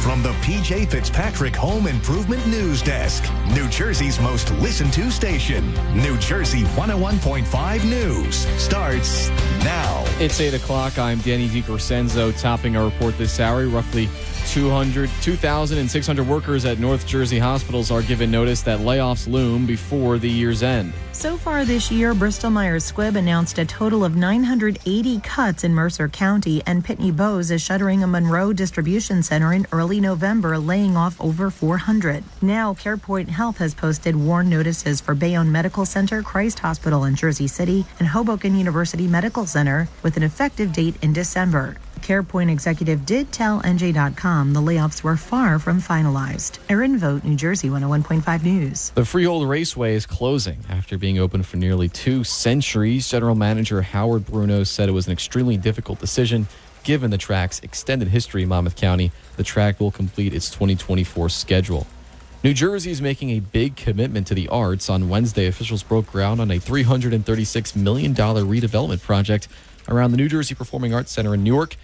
from the PJ Fitzpatrick Home Improvement News Desk, New Jersey's most listened to station. New Jersey 101.5 News starts now. It's 8 o'clock. I'm Danny DiCrescenzo, topping our report this hour. Roughly 2,600 workers at North Jersey hospitals are given notice that layoffs loom before the year's end. So far this year, Bristol-Myers Squibb announced a total of 980 cuts in Mercer County, and Pitney Bowes is shuttering a Monroe distribution center in early November, laying off over 400. Now, CarePoint Health has posted warn notices for Bayonne Medical Center, Christ Hospital in Jersey City, and Hoboken University Medical Center, with an effective date in December. CarePoint executive did tell NJ.com the layoffs were far from finalized. Erin Vogt, New Jersey 101.5 News. The Freehold Raceway is closing after being open for nearly 2 centuries. General Manager Howard Bruno said it was an extremely difficult decision given the track's extended history in Monmouth County. The track will complete its 2024 schedule. New Jersey is making a big commitment to the arts. On Wednesday, officials broke ground on a $336 million redevelopment project around the New Jersey Performing Arts Center in Newark.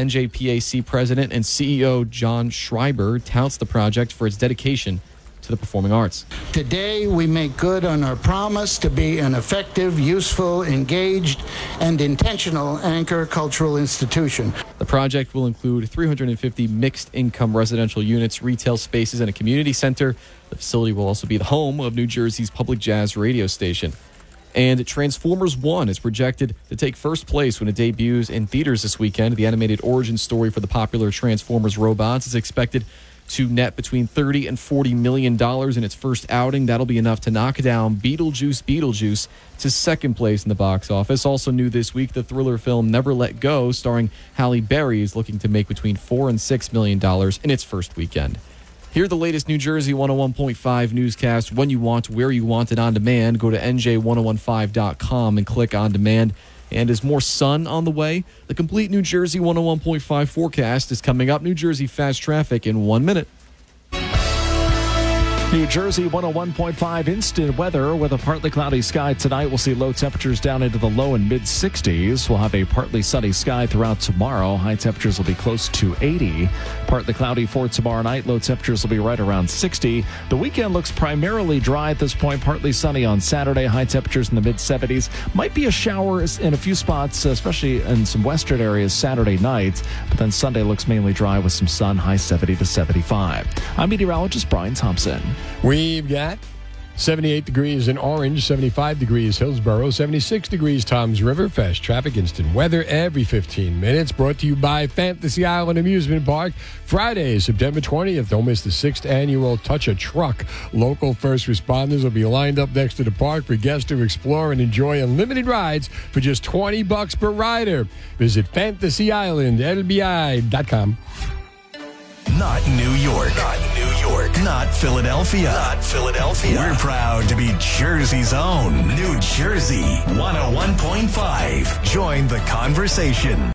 NJPAC President and CEO John Schreiber touts the project for its dedication to the performing arts. Today, we make good on our promise to be an effective, useful, engaged, and intentional anchor cultural institution. The project will include 350 mixed-income residential units, retail spaces, and a community center. The facility will also be the home of New Jersey's public jazz radio station. And Transformers 1 is projected to take first place when it debuts in theaters this weekend. The animated origin story for the popular Transformers robots is expected to net between $30 and $40 million in its first outing. That'll be enough to knock down Beetlejuice to second place in the box office. Also new this week, the thriller film Never Let Go, starring Halle Berry, is looking to make between $4 and $6 million in its first weekend. Hear the latest New Jersey 101.5 newscast when you want, where you want it on demand. Go to NJ1015.com and click on demand. And is more sun on the way? The complete New Jersey 101.5 forecast is coming up. New Jersey fast traffic in 1 minute. New Jersey 101.5 instant weather with a partly cloudy sky tonight. We'll see low temperatures down into the low and mid-60s. We'll have a partly sunny sky throughout tomorrow. High temperatures will be close to 80. Partly cloudy for tomorrow night. Low temperatures will be right around 60. The weekend looks primarily dry at this point. Partly sunny on Saturday. High temperatures in the mid-70s. Might be a shower in a few spots, especially in some western areas Saturday night. But then Sunday looks mainly dry with some sun. High 70 to 75. I'm meteorologist Brian Thompson. We've got 78 degrees in Orange, 75 degrees Hillsborough, 76 degrees Toms River. Fast traffic, instant weather every 15 minutes. Brought to you by Fantasy Island Amusement Park. Friday, September 20th. Don't miss the 6th annual Touch a Truck. Local first responders will be lined up next to the park for guests to explore and enjoy unlimited rides for just $20 per rider. Visit FantasyIslandLBI.com. Not New York. Not New York. Not Philadelphia. Not Philadelphia. We're proud to be Jersey's own New Jersey 101.5. Join the conversation.